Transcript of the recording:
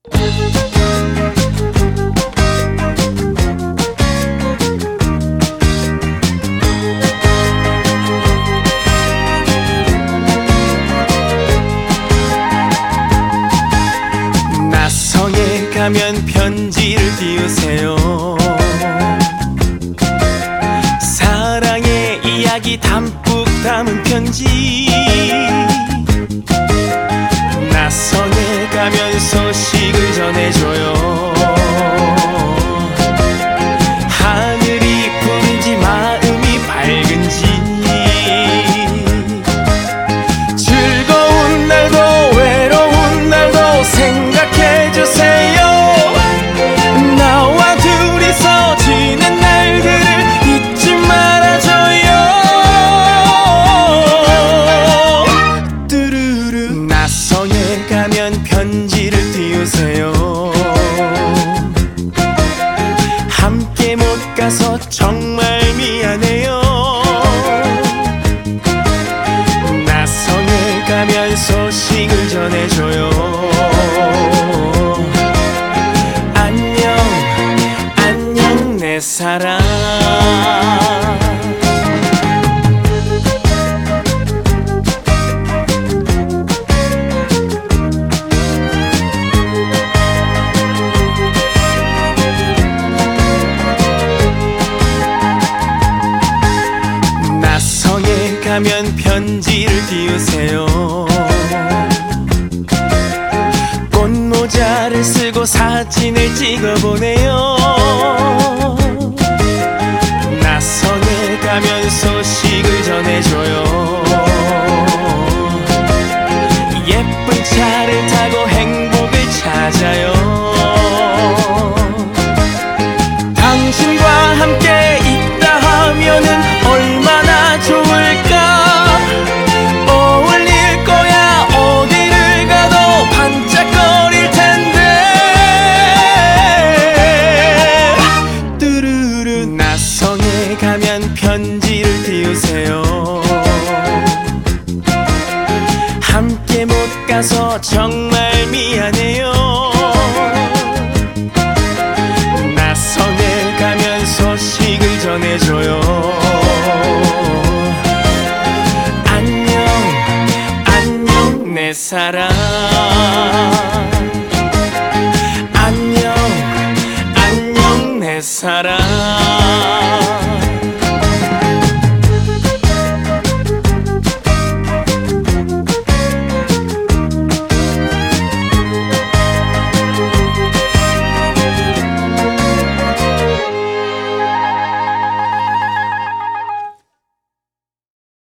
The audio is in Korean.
나성에 가면 편지를 띄우세요. 사랑의 이야기 담뿍 담은 편지. 나성에 가면 소식을 전해줘요. 하늘이 푸른지 마음이 밝은지. 즐거운 날도 외로운 날도 생각해주세요. 나와 둘이서 지낸 날들을 잊지 말아줘요. 뚜루루. 나성에 가면 편지를 띄우세요. 함께 못 가서 정말 미안해요. 나성에 가면 소식을 전해줘요. 안녕 안녕 내 사랑. 나성에 가면 편지를 띄우세요. 꽃모자를 쓰고 사진을 찍어보네요.